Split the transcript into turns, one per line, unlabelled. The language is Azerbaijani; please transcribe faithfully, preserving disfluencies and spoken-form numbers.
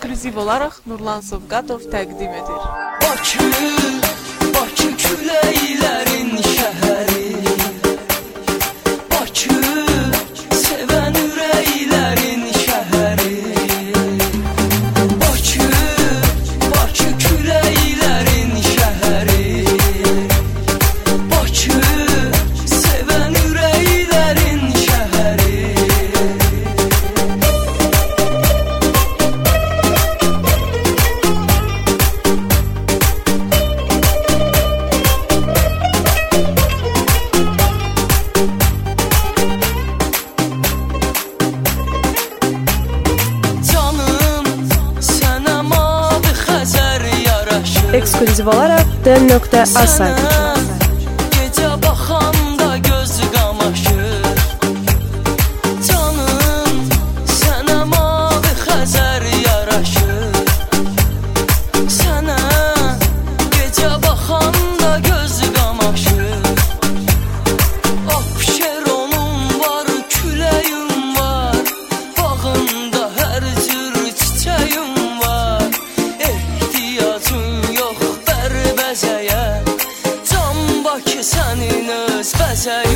ekskluziv olaraq Nurlan Sovqatov təqdim edir.
Bakı, Bakı küləklərin şəhəri, Bakı, sevən ürəklərin şəhəri, Bakı, Bakı küləklərin şəhəri, Bakı, sevən ürəklərin şəhəri.
Ekskluziv olaraq D nöqtə A saytında.
Gecə baxanda göz qamaşır, canım sənə mavi Xəzər yaraşır, sənə gecə baxanda göz qamaşır. Abşeronum var, küləyim var, bağında hər cür çiçəyim var, ehtiyacım yox bərbəzəyə, can Bakı sənin öz bəzəyin